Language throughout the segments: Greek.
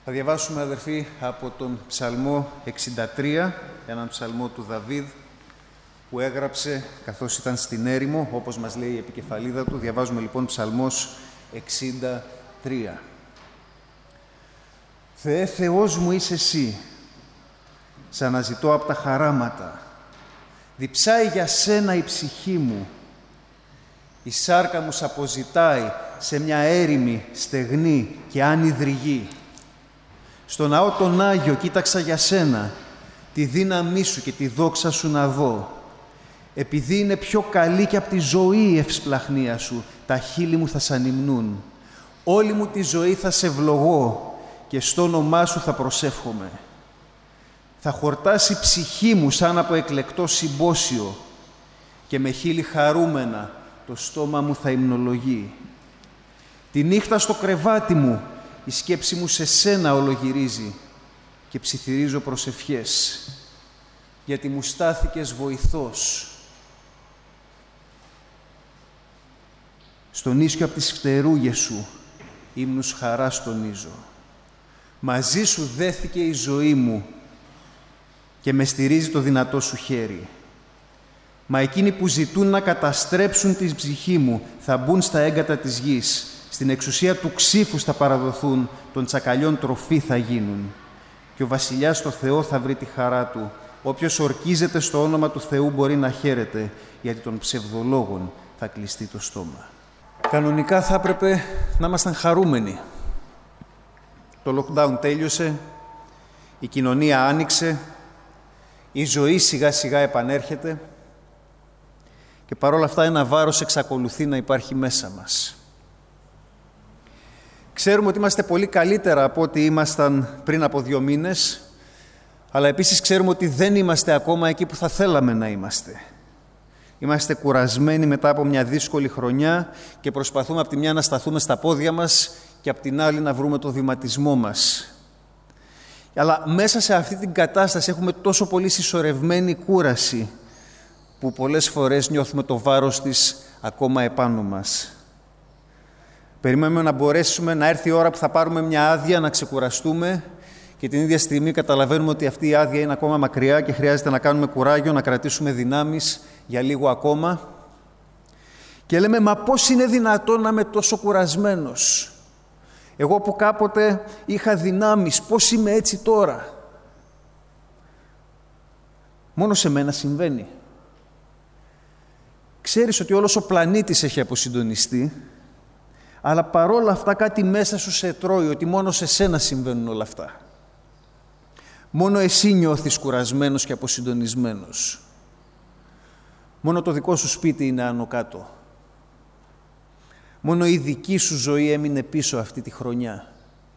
Θα διαβάσουμε, αδερφοί, από τον Ψαλμό 63, έναν ψαλμό του Δαβίδ, που έγραψε καθώς ήταν στην έρημο, όπως μας λέει η επικεφαλίδα του. Διαβάζουμε λοιπόν Ψαλμός 63. Θεέ, Θεός μου είσαι εσύ, σ' αναζητώ απ' τα χαράματα. Διψάει για σένα η ψυχή μου. Η σάρκα μου σ' αποζητάει σε μια έρημη, στεγνή και άνυδρη γη. Στο ναό τον Άγιο κοίταξα για σένα, τη δύναμή σου και τη δόξα σου να δω. Επειδή είναι πιο καλή και από τη ζωή η ευσπλαχνία σου, τα χείλη μου θα σ' ανυμνούν. Όλη μου τη ζωή θα σε ευλογώ και στο όνομά σου θα προσεύχομαι. Θα χορτάσει η ψυχή μου σαν από εκλεκτό συμπόσιο και με χείλη χαρούμενα το στόμα μου θα υμνολογεί. Τη νύχτα στο κρεβάτι μου η σκέψη μου σε σένα ολογυρίζει και ψιθυρίζω προσευχές, γιατί μου στάθηκες βοηθός. Στον ίσιο απ' τις φτερούγες σου ύμνους χαράς τονίζω. Μαζί σου δέθηκε η ζωή μου και με στηρίζει το δυνατό σου χέρι. Μα εκείνοι που ζητούν να καταστρέψουν τη ψυχή μου θα μπουν στα έγκατα της γης. Στην εξουσία του ξύφους θα παραδοθούν, των τσακαλιών τροφή θα γίνουν. Και ο βασιλιάς στο Θεό θα βρει τη χαρά του. Όποιος ορκίζεται στο όνομα του Θεού μπορεί να χαίρεται, γιατί των ψευδολόγων θα κλειστεί το στόμα. Κανονικά θα έπρεπε να ήμασταν χαρούμενοι. Το lockdown τέλειωσε, η κοινωνία άνοιξε, η ζωή σιγά σιγά επανέρχεται και παρόλα αυτά ένα βάρος εξακολουθεί να υπάρχει μέσα μας. Ξέρουμε ότι είμαστε πολύ καλύτερα από ό,τι ήμασταν πριν από 2 μήνες, αλλά επίσης ξέρουμε ότι δεν είμαστε ακόμα εκεί που θα θέλαμε να είμαστε. Είμαστε κουρασμένοι μετά από μια δύσκολη χρονιά και προσπαθούμε από τη μια να σταθούμε στα πόδια μας και από την άλλη να βρούμε το βηματισμό μας. Αλλά μέσα σε αυτή την κατάσταση έχουμε τόσο πολύ συσσωρευμένη κούραση που πολλές φορές νιώθουμε το βάρος της ακόμα επάνω μας. Περιμένουμε να μπορέσουμε να έρθει η ώρα που θα πάρουμε μια άδεια, να ξεκουραστούμε και την ίδια στιγμή καταλαβαίνουμε ότι αυτή η άδεια είναι ακόμα μακριά και χρειάζεται να κάνουμε κουράγιο, να κρατήσουμε δυνάμεις για λίγο ακόμα. Και λέμε, μα πώς είναι δυνατόν να είμαι τόσο κουρασμένος? Εγώ που κάποτε είχα δυνάμεις, πώς είμαι έτσι τώρα? Μόνο σε μένα συμβαίνει. Ξέρεις ότι όλος ο πλανήτης έχει αποσυντονιστεί, αλλά παρόλα αυτά κάτι μέσα σου σε τρώει, ότι μόνο σε σένα συμβαίνουν όλα αυτά. Μόνο εσύ νιώθεις κουρασμένος και αποσυντονισμένος. Μόνο το δικό σου σπίτι είναι άνω κάτω. Μόνο η δική σου ζωή έμεινε πίσω αυτή τη χρονιά.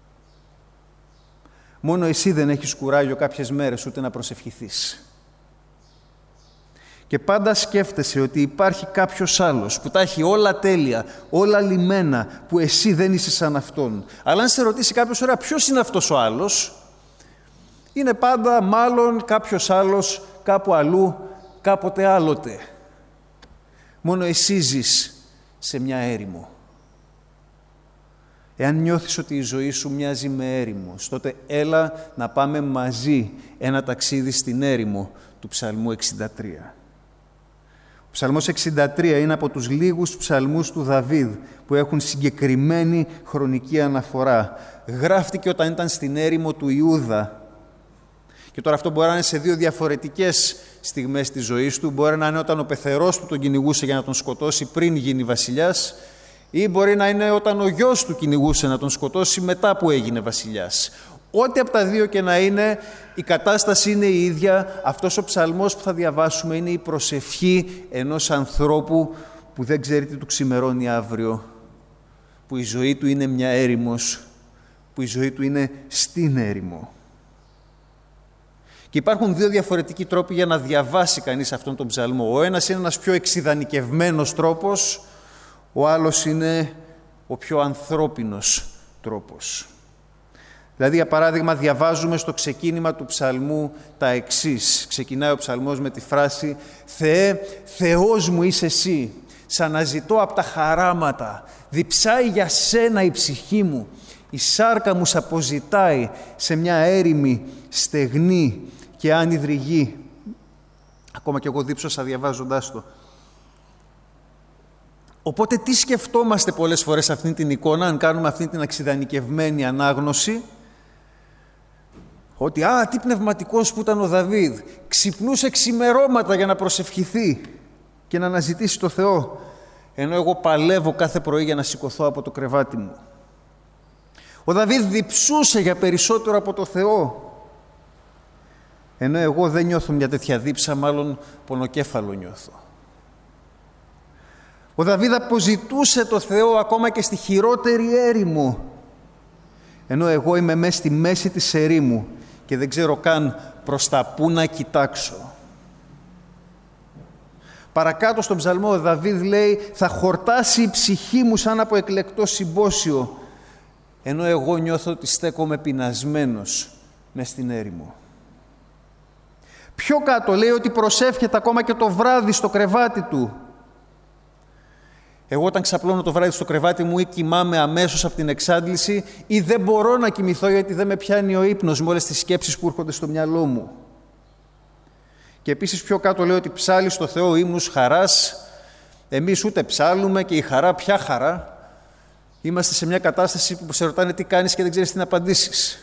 Μόνο εσύ δεν έχεις κουράγιο κάποιες μέρες ούτε να προσευχηθείς. Και πάντα σκέφτεσαι ότι υπάρχει κάποιος άλλος που τα έχει όλα τέλεια, όλα λυμμένα, που εσύ δεν είσαι σαν αυτόν. Αλλά αν σε ρωτήσει κάποιος, ωραία, ποιος είναι αυτός ο άλλος? Είναι πάντα μάλλον κάποιος άλλος, κάπου αλλού, κάποτε άλλοτε. Μόνο εσύ ζεις σε μια έρημο. Εάν νιώθεις ότι η ζωή σου μοιάζει με έρημος, τότε έλα να πάμε μαζί ένα ταξίδι στην έρημο του Ψαλμού 63. Ο Ψαλμός 63 είναι από τους λίγους ψαλμούς του Δαβίδ που έχουν συγκεκριμένη χρονική αναφορά. Γράφτηκε όταν ήταν στην έρημο του Ιούδα. Και τώρα αυτό μπορεί να είναι σε 2 διαφορετικές στιγμές της ζωής του. Μπορεί να είναι όταν ο πεθερός του τον κυνηγούσε για να τον σκοτώσει πριν γίνει βασιλιάς, ή μπορεί να είναι όταν ο γιος του κυνηγούσε να τον σκοτώσει μετά που έγινε βασιλιάς. Ό,τι από τα 2 και να είναι, η κατάσταση είναι η ίδια. Αυτός ο ψαλμός που θα διαβάσουμε είναι η προσευχή ενός ανθρώπου που δεν ξέρει τι του ξημερώνει αύριο, που η ζωή του είναι μια έρημος, που η ζωή του είναι στην έρημο. Και υπάρχουν 2 διαφορετικοί τρόποι για να διαβάσει κανείς αυτόν τον ψαλμό. Ο ένας είναι ένας πιο εξειδανικευμένος τρόπος, ο άλλος είναι ο πιο ανθρώπινος τρόπος. Δηλαδή, για παράδειγμα, διαβάζουμε στο ξεκίνημα του ψαλμού τα εξής. Ξεκινάει ο ψαλμός με τη φράση «Θεέ, Θεός μου είσαι εσύ, σ' αναζητώ απ' τα χαράματα, διψάει για σένα η ψυχή μου». Η σάρκα μου σ' αποζητάει σε μια έρημη, στεγνή και άνυδρη γη. Ακόμα και εγώ δίψωσα διαβάζοντάς το. Οπότε τι σκεφτόμαστε πολλές φορές σε αυτήν την εικόνα, αν κάνουμε αυτήν την αξιδανικευμένη ανάγνωση? Ότι τι πνευματικός που ήταν ο Δαβίδ, ξυπνούσε ξημερώματα για να προσευχηθεί και να αναζητήσει το Θεό, ενώ εγώ παλεύω κάθε πρωί για να σηκωθώ από το κρεβάτι μου. Ο Δαβίδ διψούσε για περισσότερο από το Θεό, ενώ εγώ δεν νιώθω μια τέτοια δίψα, μάλλον πονοκέφαλο νιώθω. Ο Δαβίδ αποζητούσε το Θεό ακόμα και στη χειρότερη έρημο, ενώ εγώ είμαι μέσα στη μέση της ερήμου και δεν ξέρω καν προς τα πού να κοιτάξω. Παρακάτω στον ψαλμό ο Δαβίδ λέει «Θα χορτάσει η ψυχή μου σαν από εκλεκτό συμπόσιο», ενώ εγώ νιώθω ότι στέκομαι πεινασμένος μες στην έρημο. Πιο κάτω λέει ότι προσεύχεται ακόμα και το βράδυ στο κρεβάτι του. Εγώ όταν ξαπλώνω το βράδυ στο κρεβάτι μου ή κοιμάμαι αμέσως από την εξάντληση ή δεν μπορώ να κοιμηθώ γιατί δεν με πιάνει ο ύπνος με όλες τις σκέψεις που έρχονται στο μυαλό μου. Και επίσης πιο κάτω λέει ότι ψάλλει στο Θεό ύμνους χαράς. Εμείς ούτε ψάλλουμε και η χαρά, ποια χαρά? Είμαστε σε μια κατάσταση που σε ρωτάνε τι κάνεις και δεν ξέρεις τι να απαντήσεις.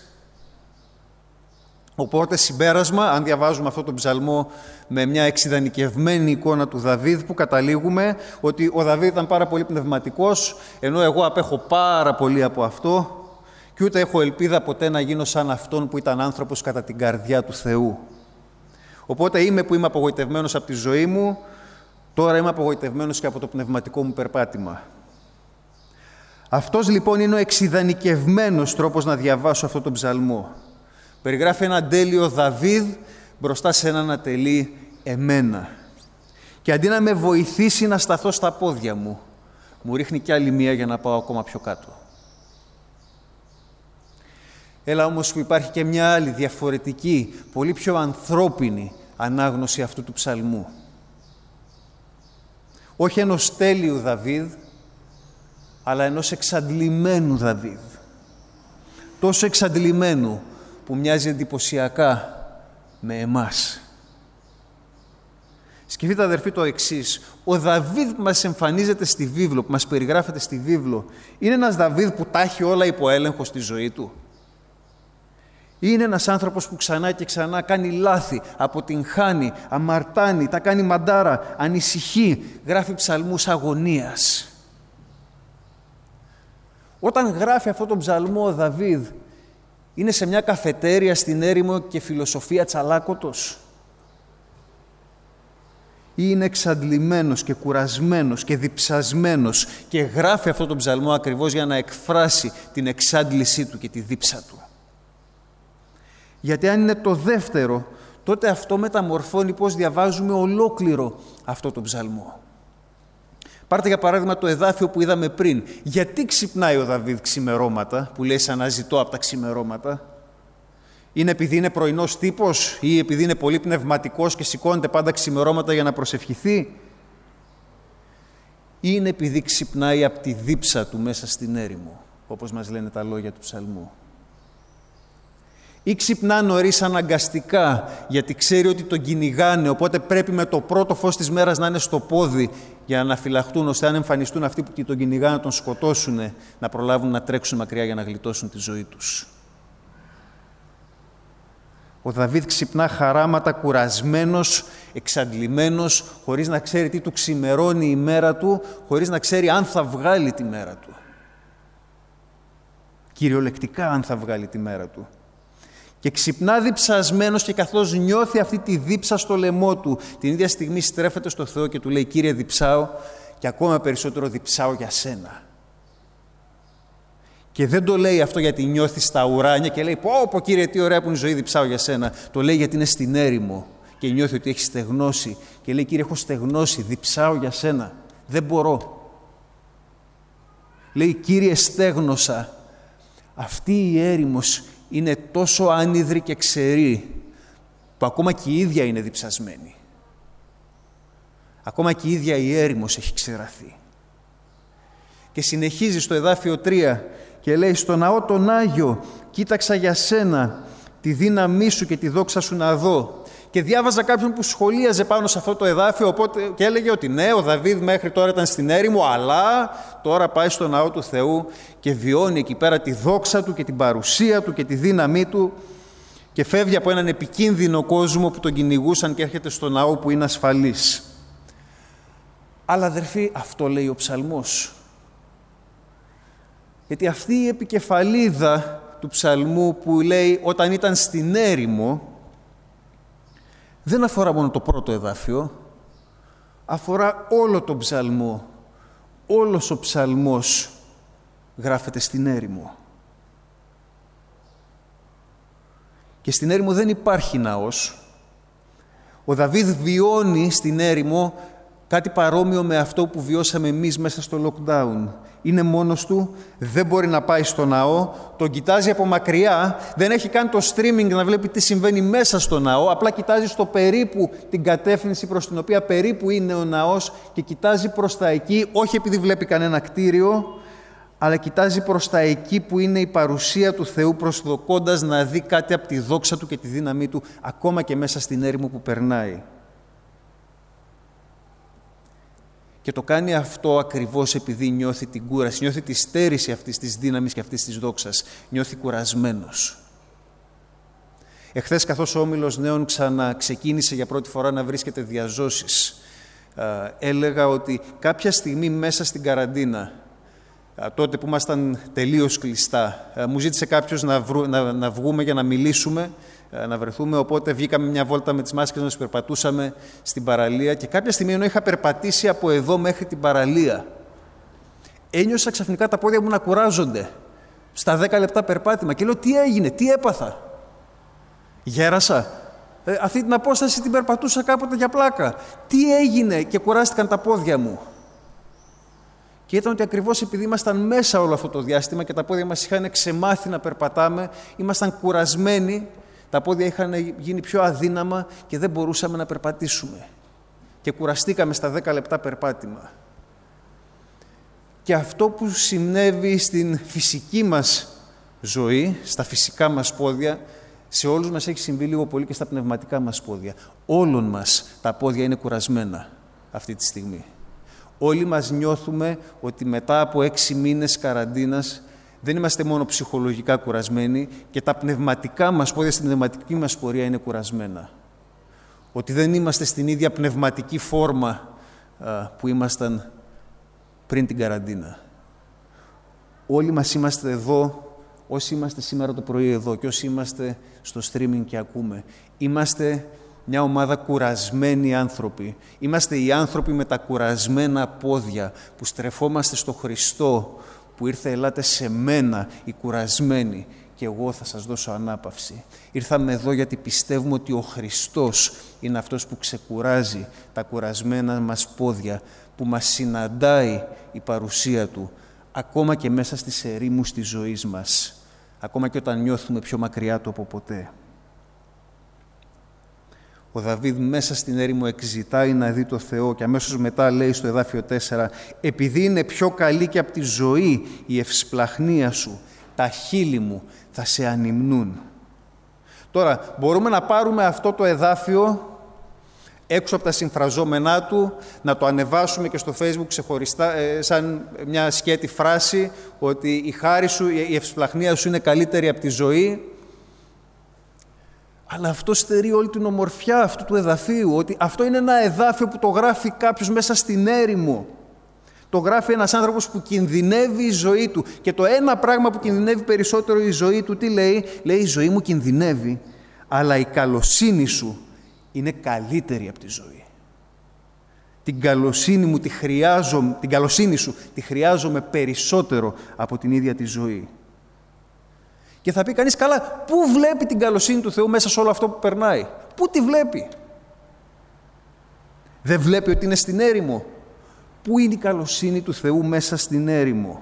Οπότε συμπέρασμα, αν διαβάζουμε αυτό τον ψαλμό με μια εξιδανικευμένη εικόνα του Δαβίδ, που καταλήγουμε ότι ο Δαβίδ ήταν πάρα πολύ πνευματικός, ενώ εγώ απέχω πάρα πολύ από αυτό και ούτε έχω ελπίδα ποτέ να γίνω σαν αυτόν που ήταν άνθρωπος κατά την καρδιά του Θεού. Οπότε είμαι που είμαι απογοητευμένος από τη ζωή μου, τώρα είμαι απογοητευμένος και από το πνευματικό μου περπάτημα. Αυτός λοιπόν είναι ο εξιδανικευμένος τρόπος να διαβάσω αυτό τον ψαλμό. Περιγράφει έναν τέλειο Δαβίδ μπροστά σε έναν ατελή εμένα. Και αντί να με βοηθήσει να σταθώ στα πόδια μου, μου ρίχνει κι άλλη μία για να πάω ακόμα πιο κάτω. Έλα όμως που υπάρχει και μια άλλη διαφορετική, πολύ πιο ανθρώπινη ανάγνωση αυτού του ψαλμού. Όχι ενός τέλειου Δαβίδ, αλλά ενός εξαντλημένου Δαβίδ. Τόσο εξαντλημένου που μοιάζει εντυπωσιακά με εμάς. Σκεφτείτε αδερφοί το εξής. Ο Δαβίδ που μας εμφανίζεται στη βίβλο, που μας περιγράφεται στη βίβλο, είναι ένας Δαβίδ που τα έχει όλα υπό έλεγχο στη ζωή του? Είναι ένας άνθρωπος που ξανά και ξανά κάνει λάθη, αποτυγχάνει, αμαρτάνει, τα κάνει μαντάρα, ανησυχεί, γράφει ψαλμούς αγωνίας? Όταν γράφει αυτό τον ψαλμό ο Δαβίδ, είναι σε μια καφετέρια στην έρημο και φιλοσοφία τσαλάκωτος? Ή είναι εξαντλημένος και κουρασμένος και διψασμένος και γράφει αυτό τον ψαλμό ακριβώς για να εκφράσει την εξάντλησή του και τη δίψα του? Γιατί αν είναι το δεύτερο, τότε αυτό μεταμορφώνει πώς διαβάζουμε ολόκληρο αυτό τον ψαλμό. Πάρτε για παράδειγμα το εδάφιο που είδαμε πριν. Γιατί ξυπνάει ο Δαβίδ ξημερώματα, που λέει σαν να ζητώ από τα ξημερώματα? Είναι επειδή είναι πρωινός τύπος ή επειδή είναι πολύ πνευματικός και σηκώνεται πάντα ξημερώματα για να προσευχηθεί? Ή είναι επειδή ξυπνάει από τη δίψα του μέσα στην έρημο, όπως μας λένε τα λόγια του ψαλμού? Ή ξυπνά νωρίς αναγκαστικά γιατί ξέρει ότι τον κυνηγάνε, οπότε πρέπει με το πρώτο φως της μέρας να είναι στο πόδι για να αναφυλαχτούν, ώστε αν εμφανιστούν αυτοί που τον κυνηγάνε να τον σκοτώσουν, να προλάβουν να τρέξουν μακριά για να γλιτώσουν τη ζωή τους? Ο Δαβίδ ξυπνά χαράματα, κουρασμένος, εξαντλημένος, χωρίς να ξέρει τι του ξημερώνει η μέρα του, χωρίς να ξέρει αν θα βγάλει τη μέρα του. Κυριολεκτικά αν θα βγάλει τη μέρα του. Και ξυπνά διψασμένος και καθώς νιώθει αυτή τη δίψα στο λαιμό του, την ίδια στιγμή στρέφεται στο Θεό και του λέει «Κύριε, διψάω και ακόμα περισσότερο διψάω για σένα». Και δεν το λέει αυτό γιατί νιώθει στα ουράνια και λέει «Πω Κύριε, τι ωραία που είναι η ζωή, διψάω για σένα». Το λέει γιατί είναι στην έρημο και νιώθει ότι έχει στεγνώσει και λέει «Κύριε, έχω στεγνώσει, διψάω για σένα, δεν μπορώ». Λέει «Κύριε, στέγνωσα». Αυτή η έρημος είναι τόσο άνυδρη και ξερή που ακόμα και η ίδια είναι διψασμένη. Ακόμα και η ίδια η έρημος έχει ξεραθεί. Και συνεχίζει στο εδάφιο 3 και λέει «Στο ναό τον Άγιο κοίταξα για σένα τη δύναμή σου και τη δόξα σου να δω». Και διάβαζα κάποιον που σχολίαζε πάνω σε αυτό το εδάφιο και έλεγε ότι ναι, ο Δαβίδ μέχρι τώρα ήταν στην έρημο, αλλά τώρα πάει στο ναό του Θεού και βιώνει εκεί πέρα τη δόξα του και την παρουσία του και τη δύναμή του και φεύγει από έναν επικίνδυνο κόσμο που τον κυνηγούσαν και έρχεται στο ναό που είναι ασφαλής. Αλλά αδερφοί, αυτό λέει ο ψαλμός. Γιατί αυτή η επικεφαλίδα του ψαλμού που λέει «όταν ήταν στην έρημο» δεν αφορά μόνο το πρώτο εδάφιο, αφορά όλο τον ψαλμό. Όλος ο ψαλμός γράφεται στην έρημο. Και στην έρημο δεν υπάρχει ναός. Ο Δαβίδ βιώνει στην έρημο κάτι παρόμοιο με αυτό που βιώσαμε εμείς μέσα στο lockdown. Είναι μόνος του, δεν μπορεί να πάει στο ναό, τον κοιτάζει από μακριά, δεν έχει κάνει το streaming να βλέπει τι συμβαίνει μέσα στο ναό, απλά κοιτάζει στο περίπου την κατεύθυνση προς την οποία περίπου είναι ο ναός και κοιτάζει προς τα εκεί, όχι επειδή βλέπει κανένα κτίριο, αλλά κοιτάζει προς τα εκεί που είναι η παρουσία του Θεού, προσδοκώντας να δει κάτι από τη δόξα του και τη δύναμή του, ακόμα και μέσα στην έρημο που περνάει. Και το κάνει αυτό ακριβώς επειδή νιώθει την κούραση, νιώθει τη στέρηση αυτής της δύναμης και αυτής της δόξας. Νιώθει κουρασμένος. Εχθές, καθώς ο Όμιλος Νέων ξαναξεκίνησε για πρώτη φορά να βρίσκεται διαζώσεις, έλεγα ότι κάποια στιγμή μέσα στην καραντίνα, τότε που ήμασταν τελείως κλειστά, μου ζήτησε κάποιος να βγούμε για να μιλήσουμε, να βρεθούμε, οπότε βγήκαμε μια βόλτα με τις μάσκες μας, περπατούσαμε στην παραλία και κάποια στιγμή ενώ είχα περπατήσει από εδώ μέχρι την παραλία, ένιωσα ξαφνικά τα πόδια μου να κουράζονται στα 10 λεπτά περπάτημα και λέω τι έγινε, τι έπαθα, γέρασα, αυτή την απόσταση την περπατούσα κάποτε για πλάκα, τι έγινε και κουράστηκαν τα πόδια μου. Και ήταν ότι ακριβώς επειδή ήμασταν μέσα όλο αυτό το διάστημα και τα πόδια μας είχαν ξεμάθει να περπατάμε, ήμασταν κουρασμένοι, τα πόδια είχαν γίνει πιο αδύναμα και δεν μπορούσαμε να περπατήσουμε. Και κουραστήκαμε στα 10 λεπτά περπάτημα. Και αυτό που συνέβη στην φυσική μας ζωή, στα φυσικά μας πόδια, σε όλους μας έχει συμβεί λίγο πολύ και στα πνευματικά μας πόδια. Όλων μας τα πόδια είναι κουρασμένα αυτή τη στιγμή. Όλοι μας νιώθουμε ότι μετά από 6 μήνες καραντίνας δεν είμαστε μόνο ψυχολογικά κουρασμένοι και τα πνευματικά μας πόδια στην πνευματική μας πορεία είναι κουρασμένα. Ότι δεν είμαστε στην ίδια πνευματική φόρμα που ήμασταν πριν την καραντίνα. Όλοι μας είμαστε εδώ, όσοι είμαστε σήμερα το πρωί εδώ και όσοι είμαστε στο streaming και ακούμε. Είμαστε μια ομάδα κουρασμένοι άνθρωποι. Είμαστε οι άνθρωποι με τα κουρασμένα πόδια που στρεφόμαστε στο Χριστό, που ήρθε «Ελάτε σε μένα οι κουρασμένοι και εγώ θα σας δώσω ανάπαυση». Ήρθαμε εδώ γιατί πιστεύουμε ότι ο Χριστός είναι αυτός που ξεκουράζει τα κουρασμένα μας πόδια, που μας συναντάει η παρουσία Του, ακόμα και μέσα στις ερήμους της ζωής μας, ακόμα και όταν νιώθουμε πιο μακριά Του από ποτέ. Ο Δαβίδ μέσα στην έρημο εξητάει να δει το Θεό και αμέσως μετά λέει στο εδάφιο 4 «Επειδή είναι πιο καλή και από τη ζωή η ευσπλαχνία σου, τα χείλη μου θα σε ανυμνούν». Τώρα, μπορούμε να πάρουμε αυτό το εδάφιο έξω από τα συμφραζόμενά του, να το ανεβάσουμε και στο Facebook ξεχωριστά, σαν μια σκέτη φράση, ότι η χάρη σου, η ευσπλαχνία σου είναι καλύτερη από τη ζωή. Αλλά αυτό στερεί όλη την ομορφιά αυτού του εδαφίου, ότι αυτό είναι ένα εδάφιο που το γράφει κάποιος μέσα στην έρημο. Το γράφει ένας άνθρωπος που κινδυνεύει η ζωή του. Και το ένα πράγμα που κινδυνεύει περισσότερο η ζωή του, τι λέει? Λέει, η ζωή μου κινδυνεύει, αλλά η καλοσύνη σου είναι καλύτερη από τη ζωή. Την καλοσύνη μου τη χρειάζομαι, την καλοσύνη σου τη χρειάζομαι περισσότερο από την ίδια τη ζωή. Και θα πει κανείς, καλά, πού βλέπει την καλοσύνη του Θεού μέσα σε όλο αυτό που περνάει? Πού τη βλέπει? Δεν βλέπει ότι είναι στην έρημο? Πού είναι η καλοσύνη του Θεού μέσα στην έρημο?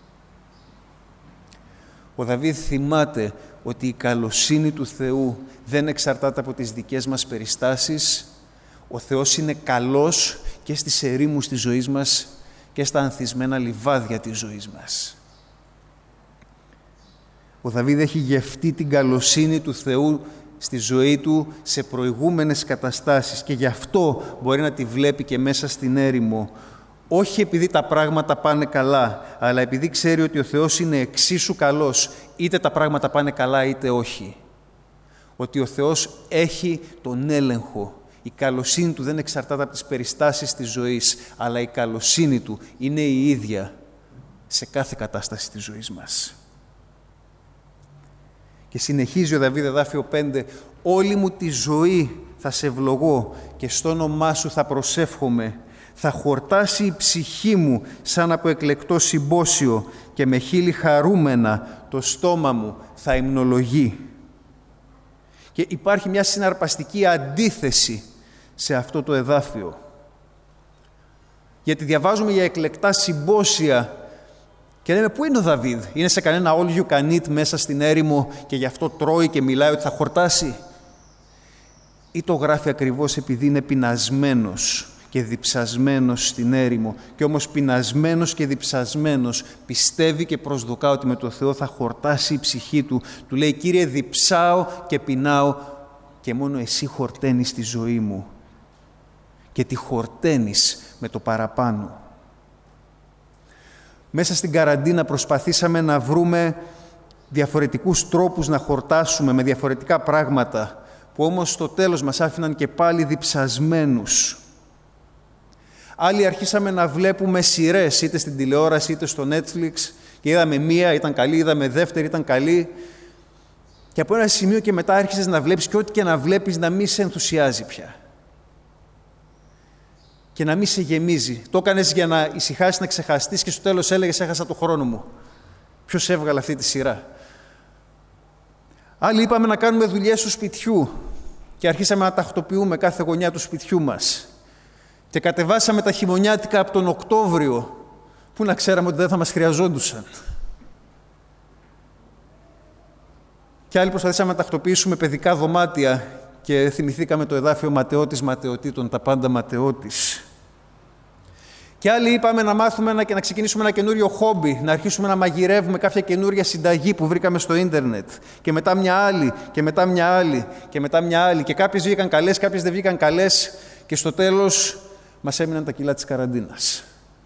Ο Δαβίδ θυμάται ότι η καλοσύνη του Θεού δεν εξαρτάται από τις δικές μας περιστάσεις. Ο Θεός είναι καλός και στις ερήμους της ζωής μας και στα ανθισμένα λιβάδια της ζωής μας. Ο Δαβίδ έχει γευτεί την καλοσύνη του Θεού στη ζωή του σε προηγούμενες καταστάσεις και γι' αυτό μπορεί να τη βλέπει και μέσα στην έρημο. Όχι επειδή τα πράγματα πάνε καλά, αλλά επειδή ξέρει ότι ο Θεός είναι εξίσου καλός, είτε τα πράγματα πάνε καλά είτε όχι. Ότι ο Θεός έχει τον έλεγχο. Η καλοσύνη του δεν εξαρτάται από τις περιστάσεις της ζωής, αλλά η καλοσύνη του είναι η ίδια σε κάθε κατάσταση της ζωής μας. Και συνεχίζει ο Δαβίδ, εδάφιο 5, «Όλη μου τη ζωή θα σε ευλογώ και στο όνομά σου θα προσεύχομαι. Θα χορτάσει η ψυχή μου σαν από εκλεκτό συμπόσιο και με χείλη χαρούμενα το στόμα μου θα υμνολογεί». Και υπάρχει μια συναρπαστική αντίθεση σε αυτό το εδάφιο. Γιατί διαβάζουμε για εκλεκτά συμπόσια και λέμε πού είναι ο Δαβίδ, είναι σε κανένα all you can eat μέσα στην έρημο και γι' αυτό τρώει και μιλάει ότι θα χορτάσει. Ή το γράφει ακριβώς επειδή είναι πεινασμένος και διψασμένος στην έρημο και όμως πεινασμένος και διψασμένος πιστεύει και προσδοκά ότι με το Θεό θα χορτάσει η ψυχή του. Του λέει «Κύριε, διψάω και πεινάω και μόνο εσύ χορταίνεις τη ζωή μου και τη χορταίνεις με το παραπάνω». Μέσα στην καραντίνα προσπαθήσαμε να βρούμε διαφορετικούς τρόπους να χορτάσουμε με διαφορετικά πράγματα που όμως στο τέλος μας άφηναν και πάλι διψασμένους. Άλλοι αρχίσαμε να βλέπουμε σειρές είτε στην τηλεόραση είτε στο Netflix και είδαμε μία, ήταν καλή, είδαμε δεύτερη, ήταν καλή και από ένα σημείο και μετά άρχισες να βλέπεις και ό,τι και να βλέπεις να μην σε ενθουσιάζει πια και να μην σε γεμίζει. Το έκανες για να ησυχάσεις, να ξεχαστείς και στο τέλος έλεγες «Έχασα το χρόνο μου». Ποιος έβγαλε αυτή τη σειρά? Άλλοι είπαμε να κάνουμε δουλειές του σπιτιού και αρχίσαμε να τακτοποιούμε κάθε γωνιά του σπιτιού μας. Και κατεβάσαμε τα χειμωνιάτικα από τον Οκτώβριο, που να ξέραμε ότι δεν θα μας χρειαζόντουσαν. Και άλλοι προσπαθήσαμε να τακτοποιήσουμε παιδικά δωμάτια και θυμηθήκαμε το εδάφιο ματαιώτης ματαιωτήτων, τα πάντα ματαιώτης. Και άλλοι είπαμε να μάθουμε και να ξεκινήσουμε ένα καινούριο χόμπι, να αρχίσουμε να μαγειρεύουμε κάποια καινούρια συνταγή που βρήκαμε στο ίντερνετ. Και μετά μια άλλη, και μετά μια άλλη, και μετά μια άλλη. Και κάποιες βγήκαν καλές, κάποιες δεν βγήκαν καλές. Και στο τέλος μας έμειναν τα κιλά της καραντίνας.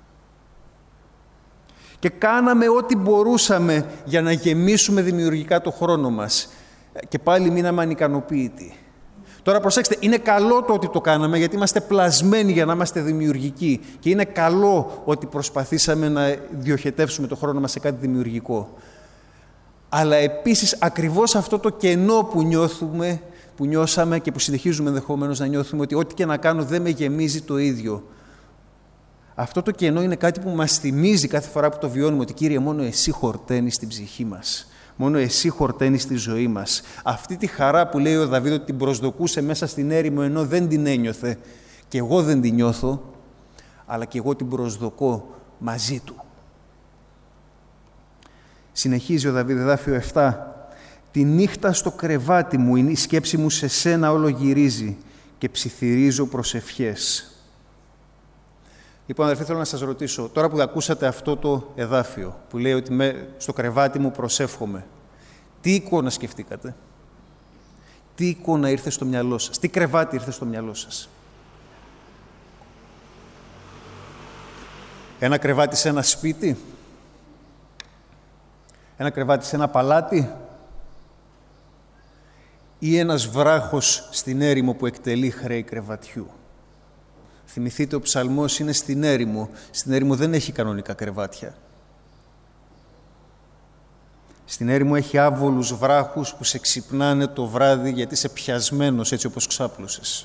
Και κάναμε ό,τι μπορούσαμε για να γεμίσουμε δημιουργικά το χρόνο μας. Και πάλι μείναμε ανικανοποίητοι. Τώρα προσέξτε, είναι καλό το ότι το κάναμε γιατί είμαστε πλασμένοι για να είμαστε δημιουργικοί και είναι καλό ότι προσπαθήσαμε να διοχετεύσουμε το χρόνο μας σε κάτι δημιουργικό. Αλλά επίσης ακριβώς αυτό το κενό που νιώσαμε και που συνεχίζουμε ενδεχομένως να νιώθουμε ότι ό,τι και να κάνω δεν με γεμίζει το ίδιο. Αυτό το κενό είναι κάτι που μας θυμίζει κάθε φορά που το βιώνουμε ότι «Κύριε, μόνο εσύ χορταίνεις την ψυχή μας». Μόνο εσύ χορταίνεις τη ζωή μας. Αυτή τη χαρά που λέει ο Δαβίδ ότι την προσδοκούσε μέσα στην έρημο ενώ δεν την ένιωθε και εγώ δεν την νιώθω, αλλά και εγώ την προσδοκώ μαζί του. Συνεχίζει ο Δαβίδ, εδάφιο 7. «Τη νύχτα στο κρεβάτι μου η σκέψη μου σε σένα όλο γυρίζει και ψιθυρίζω προσευχές». Λοιπόν, αδερφοί, θέλω να σας ρωτήσω, τώρα που ακούσατε αυτό το εδάφιο που λέει ότι στο κρεβάτι μου προσεύχομαι, τι εικόνα σκεφτήκατε? Τι εικόνα ήρθε στο μυαλό σας? Τι κρεβάτι ήρθε στο μυαλό σας? Ένα κρεβάτι σε ένα σπίτι? Ένα κρεβάτι σε ένα παλάτι? Ή ένας βράχος στην έρημο που εκτελεί χρέη κρεβατιού? Θυμηθείτε, ο ψαλμός είναι στην έρημο. Στην έρημο δεν έχει κανονικά κρεβάτια. Στην έρημο έχει άβολους βράχους που σε ξυπνάνε το βράδυ γιατί είσαι πιασμένος έτσι όπως ξάπλωσες.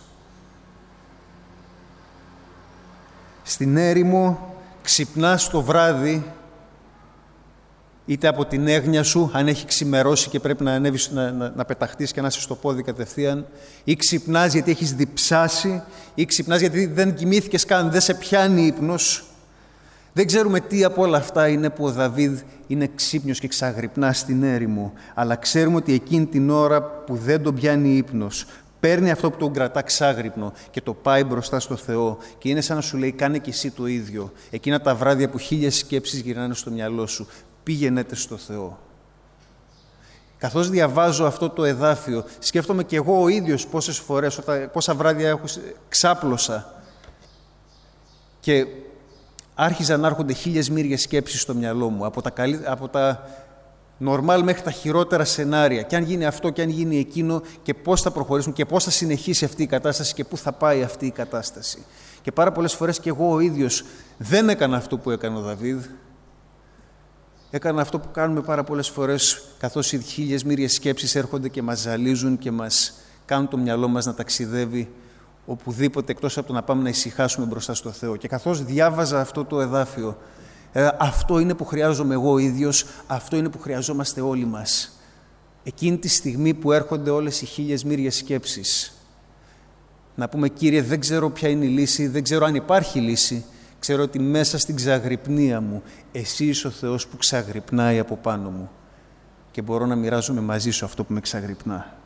Στην έρημο ξυπνάς το βράδυ είτε από την έγνοια σου, αν έχει ξημερώσει και πρέπει να ανέβεις, να πεταχτείς και να είσαι στο πόδι κατευθείαν, ή ξυπνάς γιατί έχεις διψάσει, ή ξυπνάς γιατί δεν κοιμήθηκες καν, δεν σε πιάνει ύπνος. Δεν ξέρουμε τι από όλα αυτά είναι που ο Δαβίδ είναι ξύπνιος και ξαγρυπνά στην έρημο, αλλά ξέρουμε ότι εκείνη την ώρα που δεν τον πιάνει ύπνος, παίρνει αυτό που τον κρατά ξάγρυπνο και το πάει μπροστά στο Θεό και είναι σαν να σου λέει κάνε και εσύ το ίδιο. Εκείνα τα βράδια που 1000 σκέψεις γυρνάνε στο μυαλό σου, πήγαινετε στο Θεό. Καθώς διαβάζω αυτό το εδάφιο, σκέφτομαι και εγώ ο ίδιος πόσες φορές, πόσα βράδια ξάπλωσα και άρχιζαν να έρχονται χίλιες μύριες σκέψεις στο μυαλό μου, από τα νορμάλ μέχρι τα χειρότερα σενάρια. Και αν γίνει αυτό και αν γίνει εκείνο και πώς θα προχωρήσουμε και πώς θα συνεχίσει αυτή η κατάσταση και πού θα πάει αυτή η κατάσταση. Και πάρα πολλές φορές και εγώ ο ίδιος δεν έκανα αυτό που έκανε ο Δαβίδ. Έκανα αυτό που κάνουμε πάρα πολλές φορές, καθώς οι χίλιες μύριες σκέψεις έρχονται και μας ζαλίζουν και μας κάνουν το μυαλό μας να ταξιδεύει οπουδήποτε, εκτός από το να πάμε να ησυχάσουμε μπροστά στο Θεό. Και καθώς διάβαζα αυτό το εδάφιο, αυτό είναι που χρειάζομαι εγώ ο ίδιος, αυτό είναι που χρειαζόμαστε όλοι μας. Εκείνη τη στιγμή που έρχονται όλες οι χίλιες μύριες σκέψεις, να πούμε, Κύριε, δεν ξέρω ποια είναι η λύση, δεν ξέρω αν υπάρχει λύση, ξέρω ότι μέσα στην ξαγρυπνία μου, εσύ είσαι ο Θεός που ξαγρυπνάει από πάνω μου και μπορώ να μοιράζομαι μαζί σου αυτό που με ξαγρυπνά.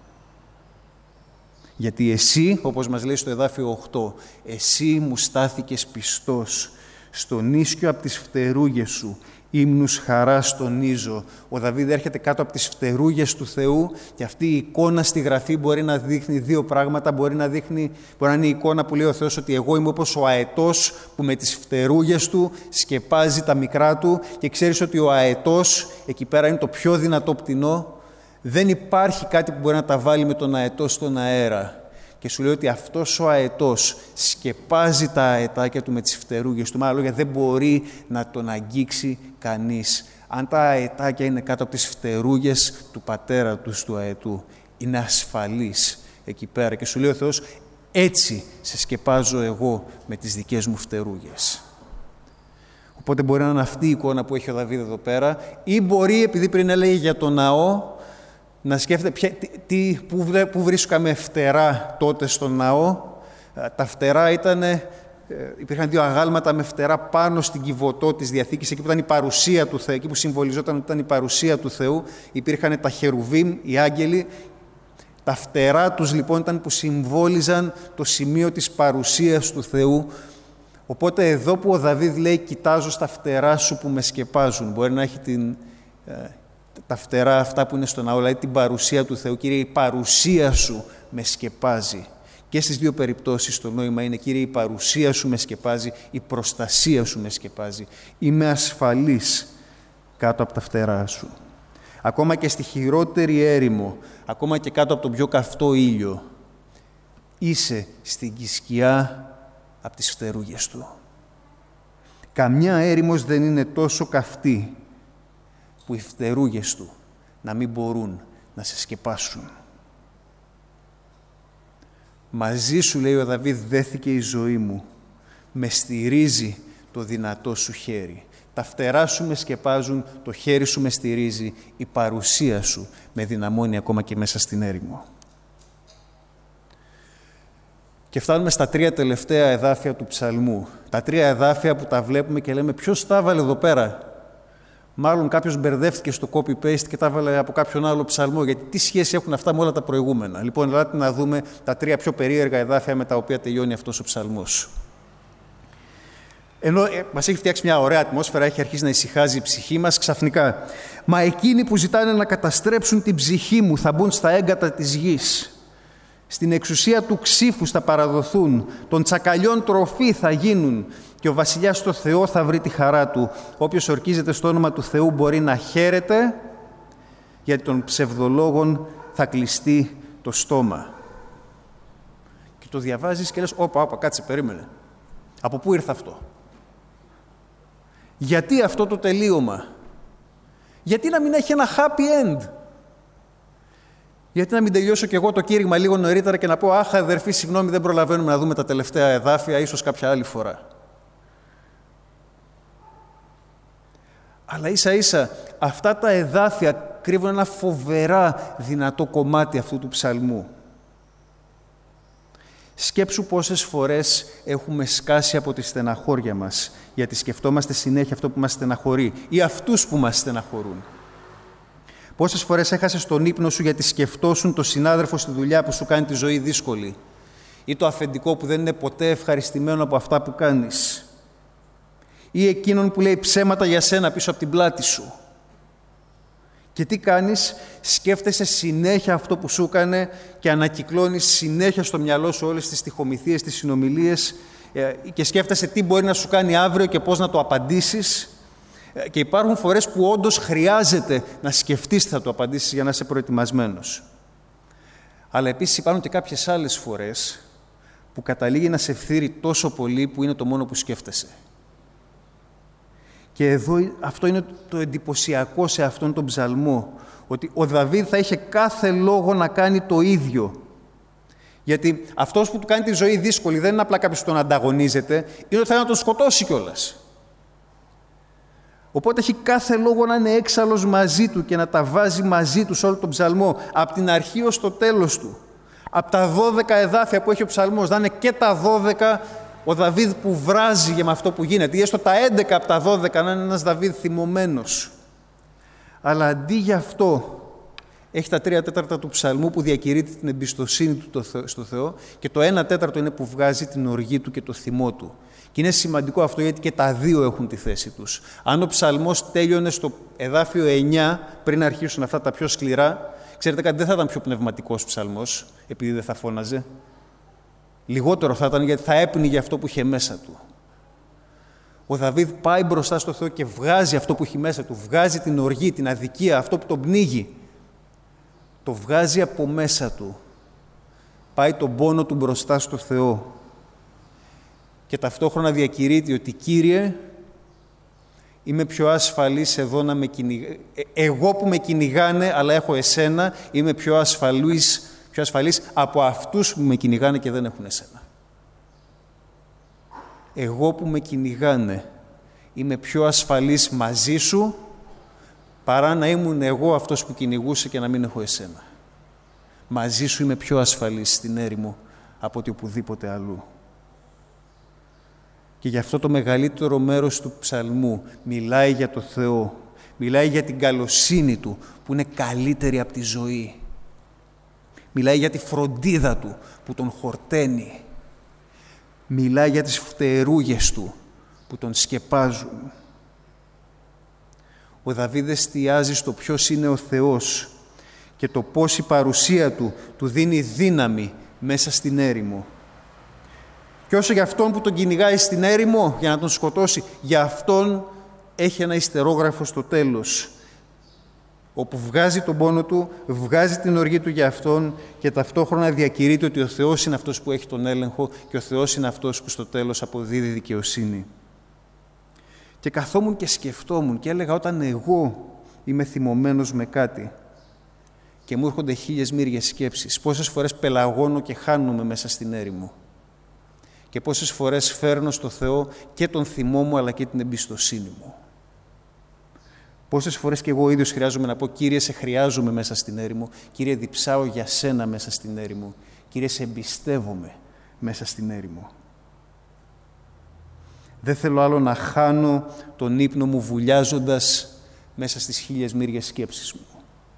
Γιατί εσύ, όπως μας λέει στο εδάφιο 8, εσύ μου στάθηκες πιστός, στον ίσκιο από τις φτερούγες σου, ύμνους χαράς τονίζω. Ο Δαβίδ έρχεται κάτω από τις φτερούγες του Θεού και αυτή η εικόνα στη Γραφή μπορεί να δείχνει δύο πράγματα. Μπορεί να είναι η εικόνα που λέει ο Θεός ότι εγώ είμαι όπως ο αετός που με τις φτερούγες του σκεπάζει τα μικρά του και ξέρεις ότι ο αετός εκεί πέρα είναι το πιο δυνατό πτηνό. Δεν υπάρχει κάτι που μπορεί να τα βάλει με τον αετό στον αέρα. Και σου λέει ότι αυτός ο αετός σκεπάζει τα αετάκια του με τις φτερούγες του. Με άλλα λόγια, δεν μπορεί να τον αγγίξει κανείς. Αν τα αετάκια είναι κάτω από τις φτερούγες του πατέρα τους του αετού, είναι ασφαλής εκεί πέρα. Και σου λέει ο Θεός, έτσι σε σκεπάζω εγώ με τις δικές μου φτερούγες. Οπότε μπορεί να είναι αυτή η εικόνα που έχει ο Δαβίδ εδώ πέρα, ή μπορεί, επειδή πριν έλεγε για τον ναό, να σκέφτεται πού βρίσκαμε φτερά τότε στον ναό. Τα φτερά υπήρχαν δύο αγάλματα με φτερά πάνω στην κυβωτό της Διαθήκης, εκεί που ήταν η παρουσία του Θεού, εκεί που συμβολιζόταν ότι ήταν η παρουσία του Θεού. Υπήρχαν τα χερουβίμ, οι άγγελοι. Τα φτερά τους λοιπόν ήταν που συμβόλιζαν το σημείο της παρουσίας του Θεού. Οπότε εδώ που ο Δαβίδ λέει «Κοιτάζω στα φτερά σου που με σκεπάζουν», μπορεί να έχει τα φτερά αυτά που είναι στον ναό, δηλαδή την παρουσία του Θεού. Κύριε, η παρουσία σου με σκεπάζει. Και στις δύο περιπτώσεις το νόημα είναι, Κύριε, η παρουσία σου με σκεπάζει, η προστασία σου με σκεπάζει. Είμαι ασφαλής κάτω από τα φτερά σου. Ακόμα και στη χειρότερη έρημο, ακόμα και κάτω από τον πιο καυτό ήλιο, είσαι στην σκιά από τις φτερούγες του. Καμιά έρημος δεν είναι τόσο καυτή που οι φτερούγες του να μην μπορούν να σε σκεπάσουν. Μαζί σου, λέει ο Δαβίδ, δέθηκε η ζωή μου. Με στηρίζει το δυνατό σου χέρι. Τα φτερά σου με σκεπάζουν, το χέρι σου με στηρίζει, η παρουσία σου με δυναμώνει ακόμα και μέσα στην έρημο. Και φτάνουμε στα τρία τελευταία εδάφια του ψαλμού. Τα τρία εδάφια που τα βλέπουμε και λέμε ποιος τα έβαλε εδώ πέρα. Μάλλον κάποιος μπερδεύτηκε στο copy-paste και τα έβαλε από κάποιον άλλο ψαλμό, γιατί τι σχέση έχουν αυτά με όλα τα προηγούμενα. Λοιπόν, ελάτε να δούμε τα τρία πιο περίεργα εδάφια με τα οποία τελειώνει αυτός ο ψαλμός. Ενώ μας έχει φτιάξει μια ωραία ατμόσφαιρα, έχει αρχίσει να ησυχάζει η ψυχή μας, ξαφνικά. «Μα εκείνοι που ζητάνε να καταστρέψουν την ψυχή μου θα μπουν στα έγκατα της γης. Στην εξουσία του ξύφους θα παραδοθούν, των τσακαλιών τροφή θα γίνουν και ο βασιλιάς στο Θεό θα βρει τη χαρά του. Όποιος ορκίζεται στο όνομα του Θεού μπορεί να χαίρεται, γιατί των ψευδολόγων θα κλειστεί το στόμα». Και το διαβάζεις και λες, όπα, κάτσε, περίμενε. Από πού ήρθε αυτό? Γιατί αυτό το τελείωμα? Γιατί να μην έχει ένα happy end? Γιατί να μην τελειώσω κι εγώ το κήρυγμα λίγο νωρίτερα και να πω «Αχ, αδερφοί, συγγνώμη, δεν προλαβαίνουμε να δούμε τα τελευταία εδάφια, ίσως κάποια άλλη φορά». Αλλά ίσα-ίσα αυτά τα εδάφια κρύβουν ένα φοβερά δυνατό κομμάτι αυτού του ψαλμού. Σκέψου πόσες φορές έχουμε σκάσει από τη στεναχώρια μας, γιατί σκεφτόμαστε συνέχεια αυτό που μας στεναχωρεί ή αυτούς που μας στεναχωρούν. Πόσες φορές έχασες τον ύπνο σου γιατί σκεφτόσουν το συνάδελφο στη δουλειά που σου κάνει τη ζωή δύσκολη ή το αφεντικό που δεν είναι ποτέ ευχαριστημένο από αυτά που κάνεις ή εκείνον που λέει ψέματα για σένα πίσω από την πλάτη σου. Και τι κάνεις? Σκέφτεσαι συνέχεια αυτό που σου έκανε και ανακυκλώνεις συνέχεια στο μυαλό σου όλες τις στιχομυθίες, τις συνομιλίες και σκέφτεσαι τι μπορεί να σου κάνει αύριο και πώς να το απαντήσεις. Και υπάρχουν φορές που όντως χρειάζεται να σκεφτείς τι θα το απαντήσεις για να είσαι προετοιμασμένος. Αλλά επίσης υπάρχουν και κάποιες άλλες φορές που καταλήγει να σε φθείρει τόσο πολύ που είναι το μόνο που σκέφτεσαι. Και εδώ αυτό είναι το εντυπωσιακό σε αυτόν τον ψαλμό, ότι ο Δαβίδ θα είχε κάθε λόγο να κάνει το ίδιο. Γιατί αυτός που του κάνει τη ζωή δύσκολη δεν είναι απλά κάποιος που τον ανταγωνίζεται, είναι ότι θέλει να τον σκοτώσει κιόλας. Οπότε έχει κάθε λόγο να είναι έξαλλος μαζί του και να τα βάζει μαζί του σε όλο τον ψαλμό, από την αρχή ως το τέλος του. Από τα 12 εδάφια που έχει ο ψαλμός, να είναι και τα 12 ο Δαβίδ που βράζει για με αυτό που γίνεται, ή έστω τα 11 από τα 12 να είναι ένας Δαβίδ θυμωμένος. Αλλά αντί για αυτό, έχει τα 3/4 του ψαλμού που διακηρύττει την εμπιστοσύνη του στο Θεό και το 1/4 είναι που βγάζει την οργή του και το θυμό του. Και είναι σημαντικό αυτό γιατί και τα δύο έχουν τη θέση τους. Αν ο ψαλμός τέλειωνε στο εδάφιο 9, πριν αρχίσουν αυτά τα πιο σκληρά, ξέρετε κάτι, δεν θα ήταν πιο πνευματικός ψαλμός, επειδή δεν θα φώναζε. Λιγότερο θα ήταν γιατί θα έπνιγε αυτό που είχε μέσα του. Ο Δαβίδ πάει μπροστά στο Θεό και βγάζει αυτό που έχει μέσα του. Βγάζει την οργή, την αδικία, αυτό που τον πνίγει. Το βγάζει από μέσα του. Πάει τον πόνο του μπροστά στο Θεό. Και ταυτόχρονα διακηρύττει ότι «Κύριε, είμαι πιο ασφαλής εδώ να με κυνηγάνε. Εγώ που με κυνηγάνε, αλλά έχω εσένα, είμαι πιο ασφαλής από αυτούς που με κυνηγάνε και δεν έχουν εσένα. Εγώ που με κυνηγάνε, είμαι πιο ασφαλής μαζί σου, παρά να ήμουν εγώ αυτός που κυνηγούσε και να μην έχω εσένα. Μαζί σου είμαι πιο ασφαλής στην έρημο από ότι οπουδήποτε αλλού». Και γι' αυτό το μεγαλύτερο μέρος του ψαλμού μιλάει για το Θεό, μιλάει για την καλοσύνη Του που είναι καλύτερη από τη ζωή. Μιλάει για τη φροντίδα Του που τον χορταίνει. Μιλάει για τις φτερούγες Του που τον σκεπάζουν. Ο Δαβίδ εστιάζει στο ποιος είναι ο Θεός και το πώς η παρουσία Του του δίνει δύναμη μέσα στην έρημο. Και όσο για αυτόν που τον κυνηγάει στην έρημο για να τον σκοτώσει, για αυτόν έχει ένα ιστερόγραφο στο τέλος, όπου βγάζει τον πόνο του, βγάζει την οργή του για αυτόν και ταυτόχρονα διακηρύττει ότι ο Θεός είναι αυτός που έχει τον έλεγχο και ο Θεός είναι αυτός που στο τέλος αποδίδει δικαιοσύνη. Και καθόμουν και σκεφτόμουν και έλεγα, όταν εγώ είμαι θυμωμένος με κάτι και μου έρχονται 1000 μύριες σκέψεις, πόσες φορές πελαγώνω και χάνομαι μέσα στην έρημο. Και πόσες φορές φέρνω στο Θεό και τον θυμό μου αλλά και την εμπιστοσύνη μου. Πόσες φορές και εγώ ο ίδιος χρειάζομαι να πω «Κύριε, σε χρειάζομαι μέσα στην έρημο. Κύριε, διψάω για σένα μέσα στην έρημο. Κύριε, σε εμπιστεύομαι μέσα στην έρημο». Δεν θέλω άλλο να χάνω τον ύπνο μου βουλιάζοντας μέσα στις 1000 μύριες σκέψεις μου.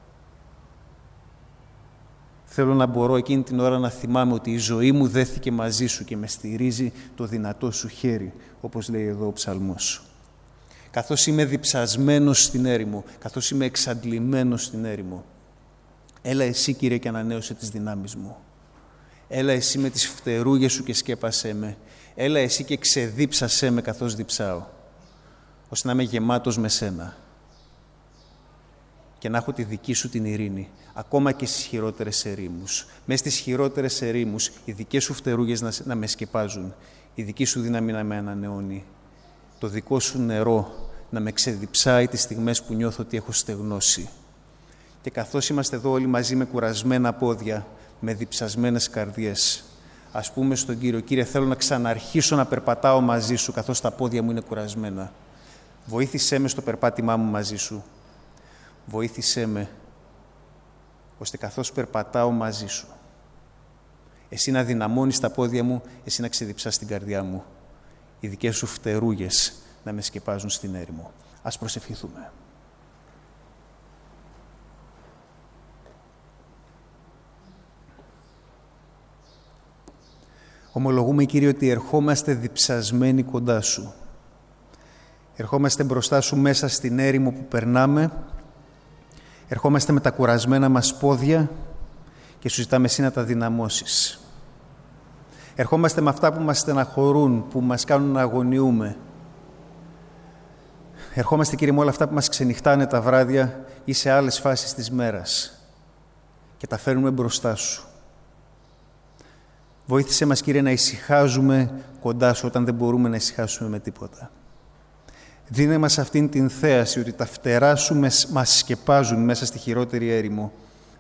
Θέλω να μπορώ εκείνη την ώρα να θυμάμαι ότι η ζωή μου δέθηκε μαζί σου και με στηρίζει το δυνατό σου χέρι, όπως λέει εδώ ο ψαλμός. Καθώς είμαι διψασμένος στην έρημο, καθώς είμαι εξαντλημένος στην έρημο, έλα εσύ, Κύριε, και ανανέωσε τις δυνάμεις μου. Έλα εσύ με τις φτερούγες σου και σκέπασέ με. Έλα εσύ και ξεδίψασέ με καθώς διψάω, ώστε να είμαι γεμάτος με σένα και να έχω τη δική σου την ειρήνη, ακόμα και στις χειρότερες ερήμους. Μες στις χειρότερες ερήμους, οι δικές σου φτερούγες να με σκεπάζουν, η δική σου δύναμη να με ανανεώνει, το δικό σου νερό να με ξεδιψάει τις στιγμές που νιώθω ότι έχω στεγνώσει. Και καθώς είμαστε εδώ όλοι μαζί με κουρασμένα πόδια, με διψασμένες καρδιές, ας πούμε στον Κύριο, Κύριε, θέλω να ξαναρχίσω να περπατάω μαζί σου, καθώς τα πόδια μου είναι κουρασμένα. Βοήθησέ με στο περπάτημά μου μαζί σου. Βοήθησέ με, ώστε καθώς περπατάω μαζί σου, εσύ να δυναμώνεις τα πόδια μου, εσύ να ξεδιψάς την καρδιά μου, οι δικές σου φτερούγες να με σκεπάζουν στην έρημο. Ας προσευχηθούμε. Ομολογούμε, Κύριε, ότι ερχόμαστε διψασμένοι κοντά σου. Ερχόμαστε μπροστά σου μέσα στην έρημο που περνάμε. Ερχόμαστε με τα κουρασμένα μας πόδια και σου ζητάμε εσύ να τα δυναμώσεις. Ερχόμαστε με αυτά που μας στεναχωρούν, που μας κάνουν να αγωνιούμε. Ερχόμαστε, Κύριε, με όλα αυτά που μας ξενυχτάνε τα βράδια ή σε άλλες φάσεις της μέρας και τα φέρνουμε μπροστά σου. Βοήθησέ μας, Κύριε, να ησυχάζουμε κοντά σου όταν δεν μπορούμε να ησυχάσουμε με τίποτα. Δίνε μας αυτήν την θέαση ότι τα φτερά σου μας σκεπάζουν μέσα στη χειρότερη έρημο.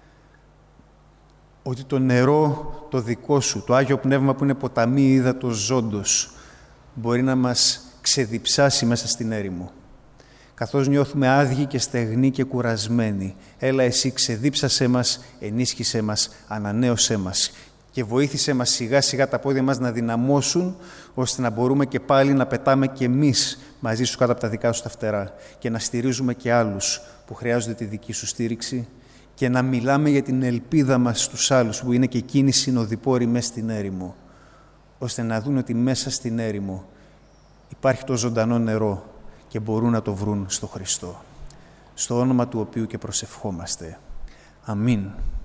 Ότι το νερό το δικό σου, το Άγιο Πνεύμα που είναι ποταμί ύδατος ζώντος, μπορεί να μας ξεδιψάσει μέσα στην έρημο. Καθώς νιώθουμε άδειοι και στεγνοί και κουρασμένοι, έλα εσύ ξεδίψασέ μας, ενίσχυσέ μας, ανανέωσέ μας και βοήθησέ μας σιγά σιγά τα πόδια μας να δυναμώσουν, ώστε να μπορούμε και πάλι να πετάμε και εμείς μαζί σου κάτω από τα δικά σου τα φτερά και να στηρίζουμε και άλλους που χρειάζονται τη δική σου στήριξη και να μιλάμε για την ελπίδα μας στους άλλους που είναι και εκείνοι συνοδοιπόροι μέσα στην έρημο, ώστε να δουν ότι μέσα στην έρημο υπάρχει το ζωντανό νερό και μπορούν να το βρουν στο Χριστό, στο όνομα του οποίου και προσευχόμαστε. Αμήν.